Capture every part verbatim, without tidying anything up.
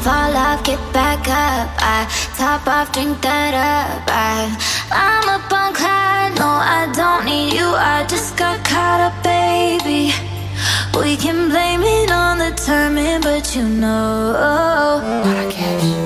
fall off, get back up. I top off, drink that up. I, I'm up on cloud, no, I don't need you. I just got caught up, baby. We can blame it on the timing, but you know Marrakesh.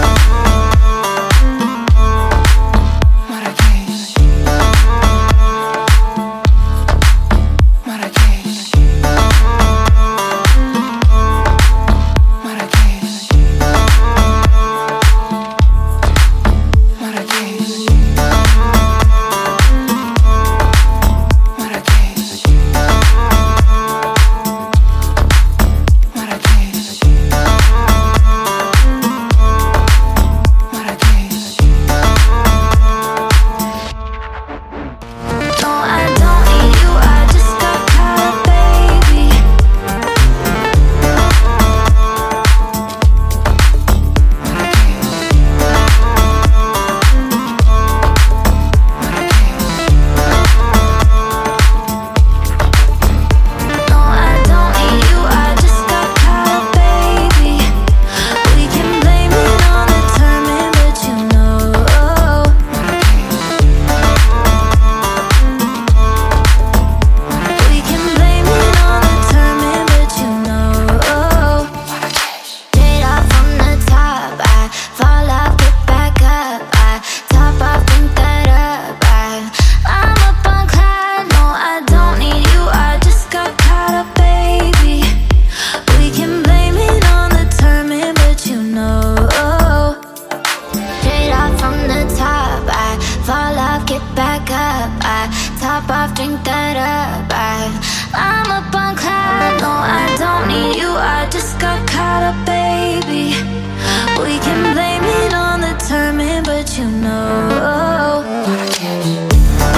Drink that up. I, I'm up on cloud. No, I don't need you. I just got caught up, baby. We can blame it on the timing, but you know Marrakesh.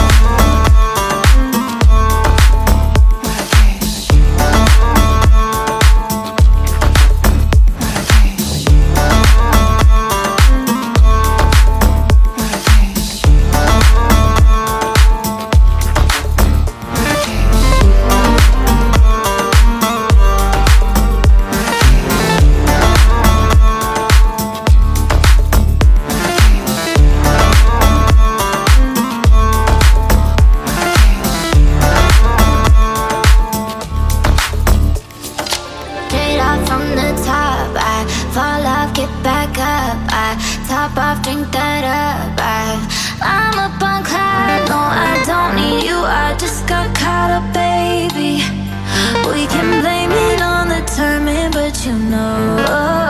Fall off, get back up. I top off, drink that up. I, I'm up on cloud. No, I don't need you. I just got caught up, baby. We can blame it on the timing, but you know